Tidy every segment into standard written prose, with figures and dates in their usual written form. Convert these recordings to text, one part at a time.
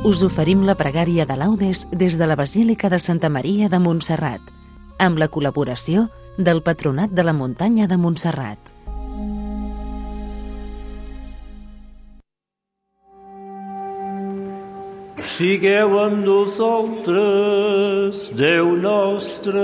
us oferim la pregària de laudes des de la Basílica de Santa Maria de Montserrat, amb la col·laboració del Patronat de la Muntanya de Montserrat. Sigueu amb nosaltres, Déu nostre.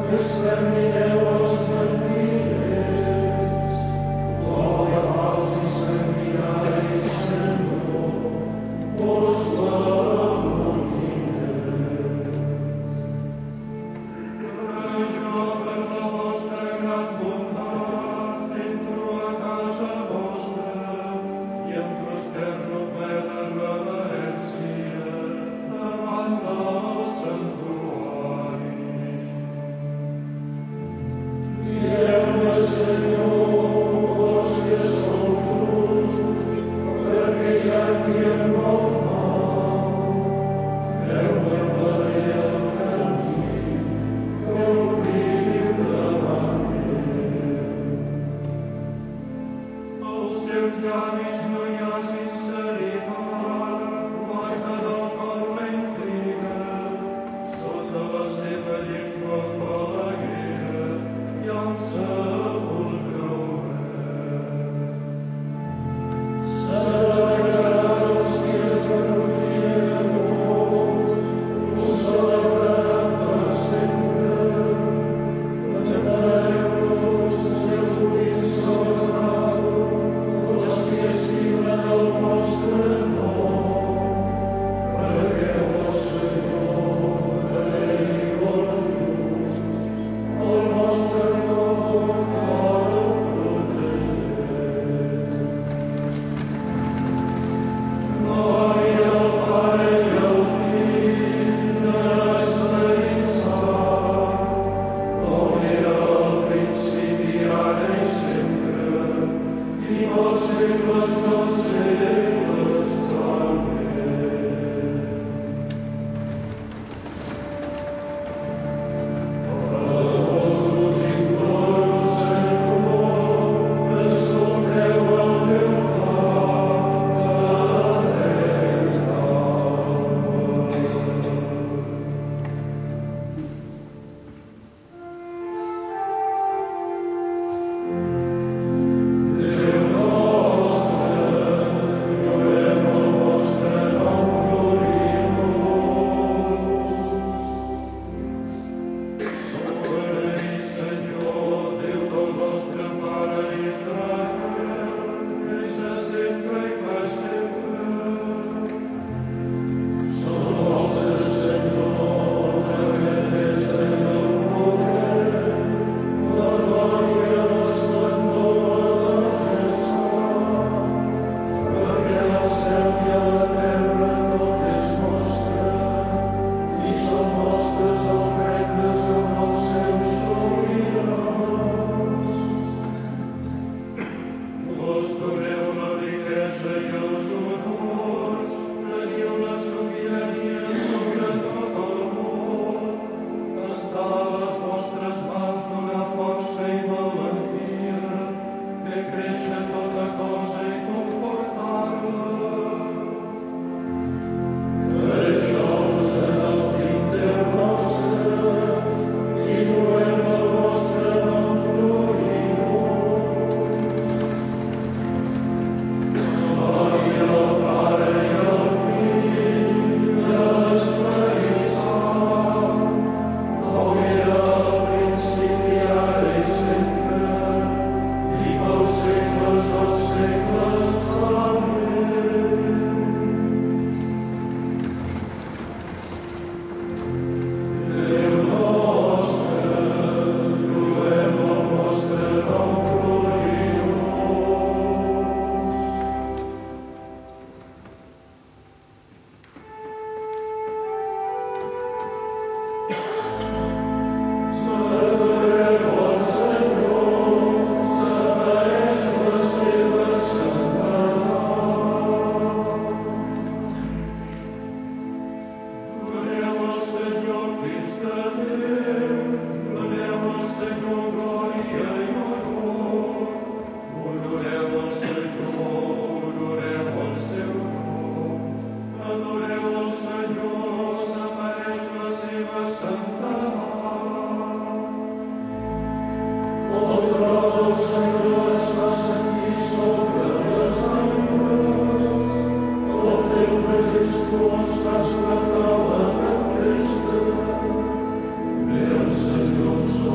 Meu Senhor,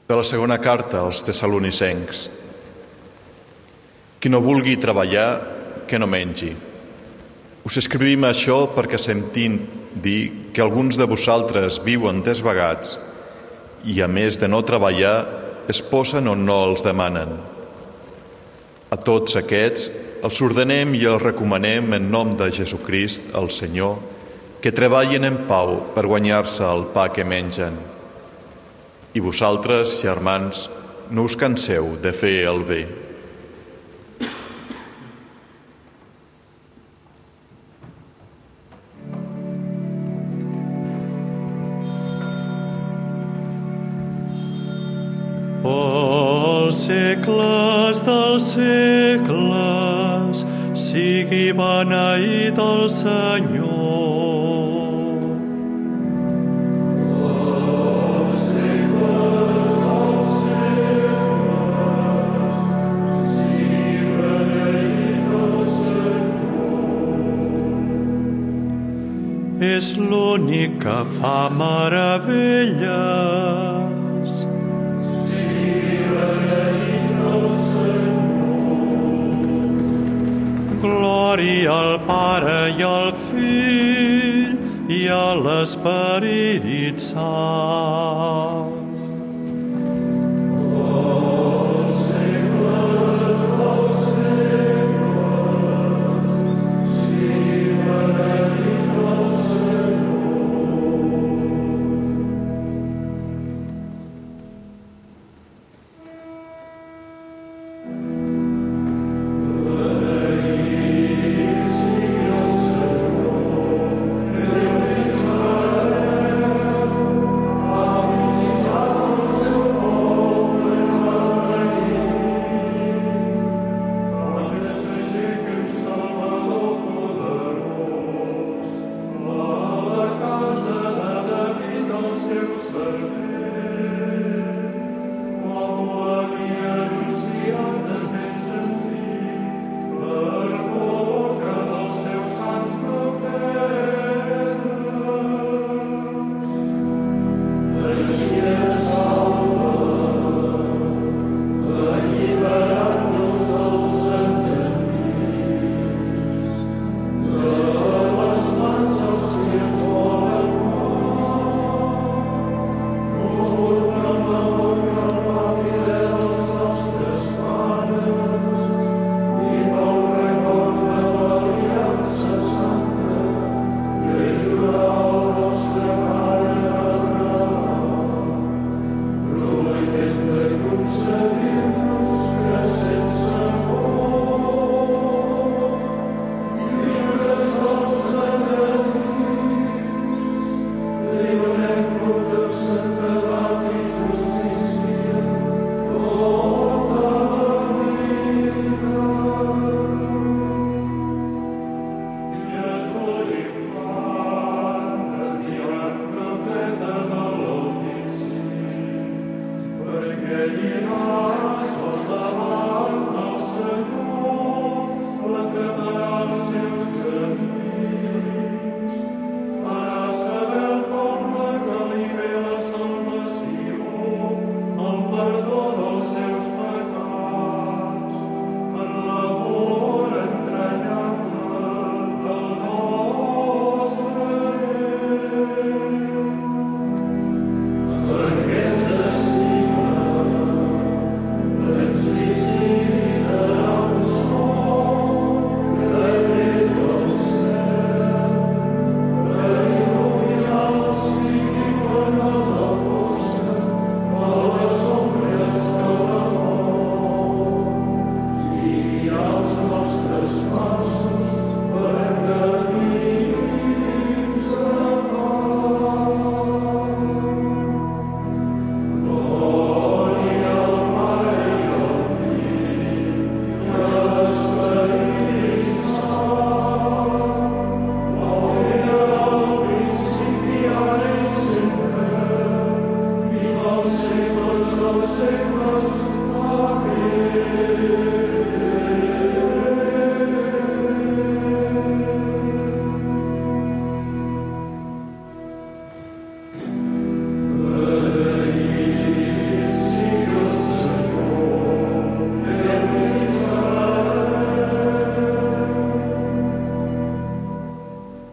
De la segona carta als Tessalonicencs. Qui no vulgui treballar, que no mengi. Us escrivim això perquè sentim dir que alguns de vosaltres viuen desvagats i, a més de no treballar, es posen on no els demanen. A tots aquests els ordenem i els recomanem en nom de Jesucrist, el Senyor, que treballin en pau per guanyar-se el pa que mengen. I vosaltres, germans, no us canseu de fer el bé. Pels segles dels segles sigui beneït el Senyor. Pels segles dels segles sigui beneït el Senyor. És l'únic que fa meravelles. Glòria al Pare i al Fill i a l'Esperit Sant.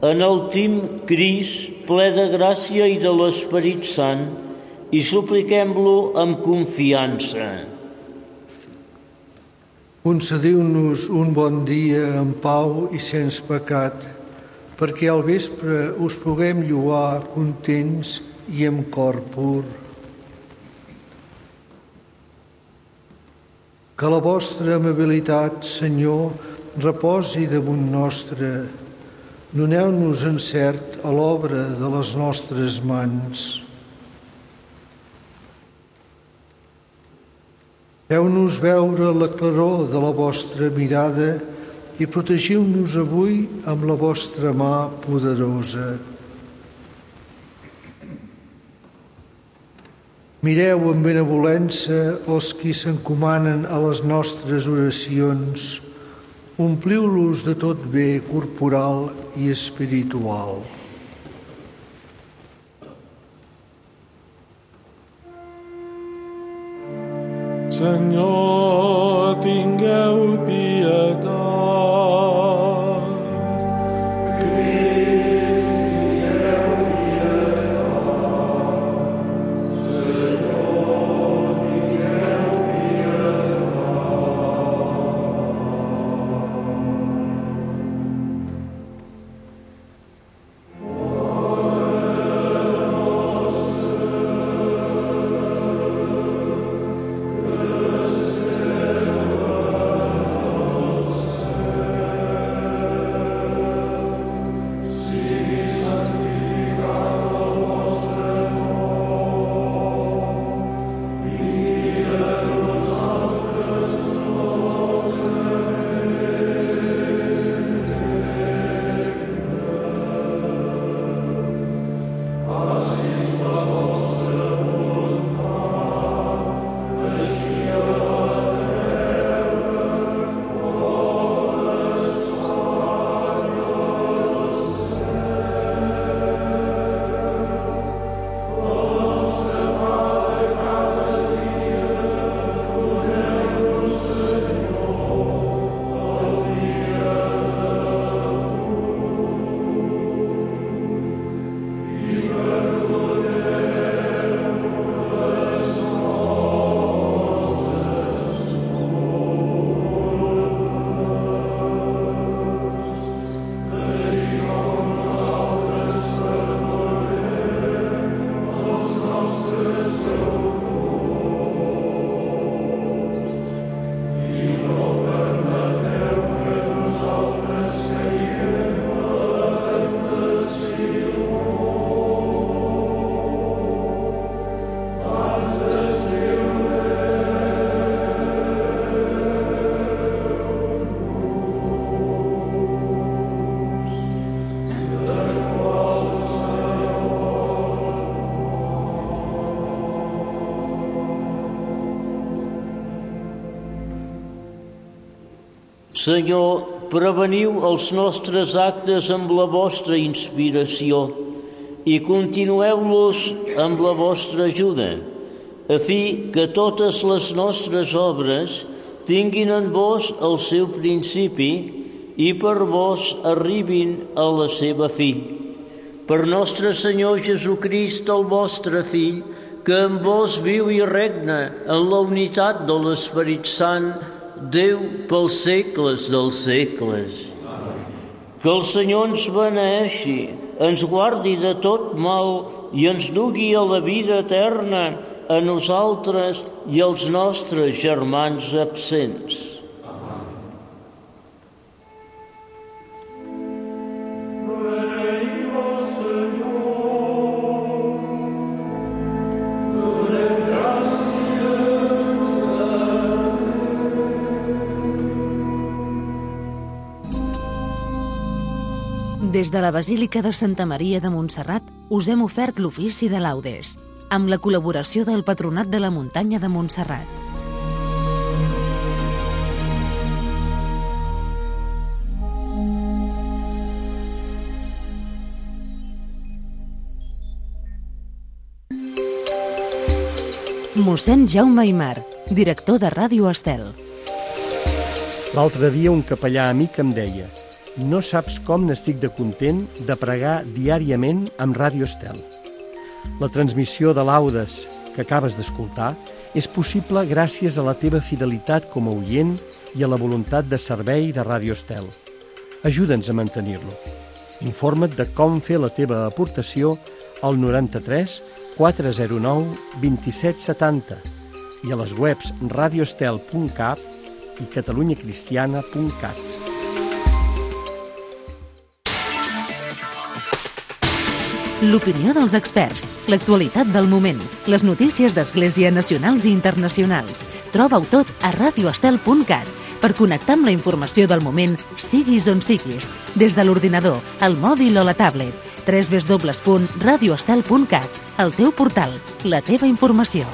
en el tim Crist, ple de gràcia i de l'Esperit Sant, i supliquem-lo amb confiança. Concediu-nos un bon dia en pau i sense pecat, perquè al vespre us puguem lloar contents i amb cor pur. Que la vostra amabilitat, Senyor, reposi damunt nostre. Doneu-nos encert a l'obra de les nostres mans. Feu-nos veure la claror de la vostra mirada i protegiu-nos avui amb la vostra mà poderosa. Mireu amb benevolència els qui s'encomanen a les nostres oracions. Ompliu-los de tot bé corporal i espiritual. Senyor, tingueu pietat. Senyor, preveniu els nostres actes amb la vostra inspiració i continueu-los amb la vostra ajuda, a fi que totes les nostres obres tinguin en vos el seu principi i per vos arribin a la seva fi. Per nostre Senyor Jesucrist, el vostre Fill, que amb vos viu i regna en la unitat de l'Esperit Sant, Déu pels segles dels segles. Que el Senyor ens beneeixi, ens guardi de tot mal i ens dugui a la vida eterna a nosaltres i als nostres germans absents. Des de la Basílica de Santa Maria de Montserrat us hem ofert l'ofici de laudes, amb la col·laboració del Patronat de la Muntanya de Montserrat. Mossèn Jaume Aymar, director de Ràdio Estel. L'altre dia un capellà amic em deia: No saps com n'estic de content de pregar diàriament amb Ràdio Estel. La transmissió de laudes que acabes d'escoltar és possible gràcies a la teva fidelitat com a oient i a la voluntat de servei de Ràdio Estel. Ajuda'ns a mantenir-lo. Informa't de com fer la teva aportació al 93 409 2770 i a les webs radioestel.cat i catalunyacristiana.cat. L'opinió dels experts, l'actualitat del moment, les notícies d'Església nacionals i internacionals. Troba-ho tot a radioestel.cat per connectar amb la informació del moment, siguis on siguis, des de l'ordinador, el mòbil o la tablet. www.radioestel.cat, el teu portal, la teva informació.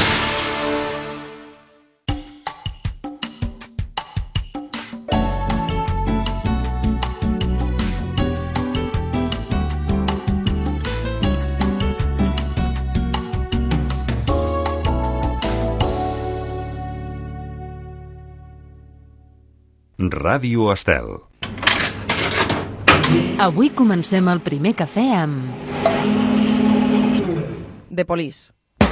Ràdio Estel. Avui comencem el primer cafè amb The Police.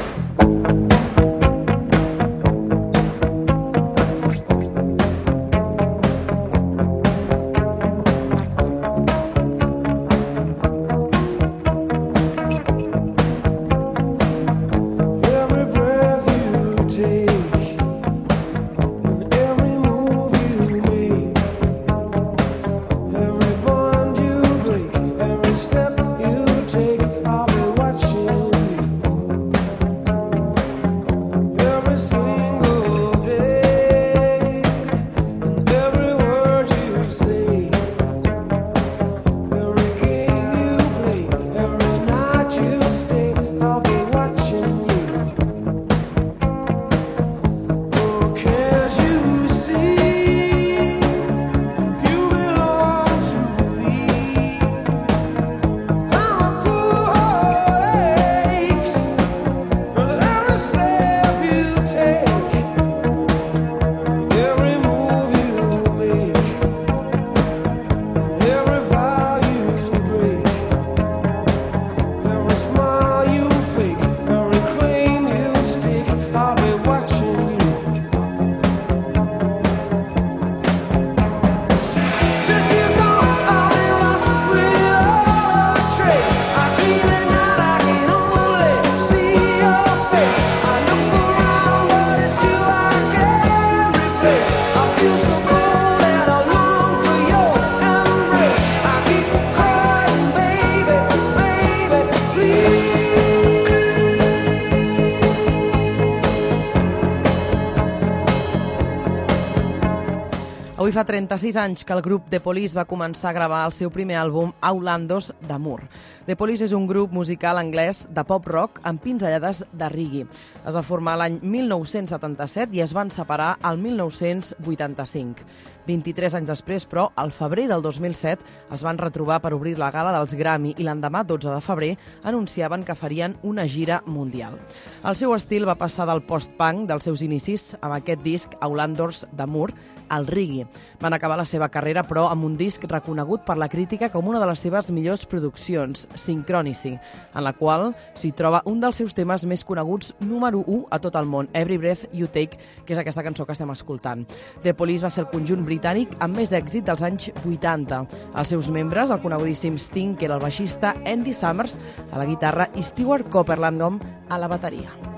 Avui fa 36 anys que el grup The Police va començar a gravar el seu primer àlbum, Outlanders d'Amour. The Police és un grup musical anglès de pop-rock amb pinzellades de reggae. Es va formar l'any 1977 i es van separar al 1985. 23 anys després, però, al febrer del 2007, es van retrobar per obrir la gala dels Grammy i l'endemà, 12 de febrer, anunciaven que farien una gira mundial. El seu estil va passar del post-punk dels seus inicis amb aquest disc, Outlanders d'Amour, al reggae. Van acabar la seva carrera, però, amb un disc reconegut per la crítica com una de les seves millors produccions, Synchronicy, en la qual s'hi troba un dels seus temes més coneguts, número 1 a tot el món, Every Breath You Take, que és aquesta cançó que estem escoltant. The Police va ser el conjunt britànic amb més èxit dels anys 80. Els seus membres, el conegudíssim Sting, que era el baixista, Andy Summers a la guitarra i Stewart Copeland a la bateria.